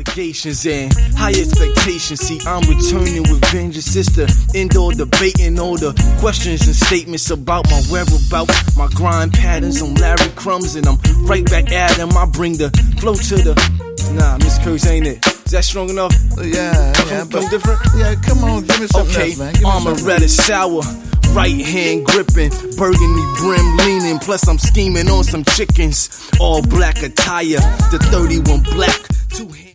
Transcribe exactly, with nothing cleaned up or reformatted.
obligations and high expectations. See, I'm returning with vengeance. It's the indoor debating all the questions and statements about my whereabouts, my grind patterns on Larry Crumbs, and I'm right back at him. I bring the flow to the. Nah, Miss Curse, ain't it? Is that strong enough? Yeah, come, yeah, come but different. Yeah, come on, give me something okay, else, man. Give me armor something red and sour. Right hand gripping, burgundy brim leaning. Plus I'm scheming on some chickens. All black attire, the thirty-one black. Two hands.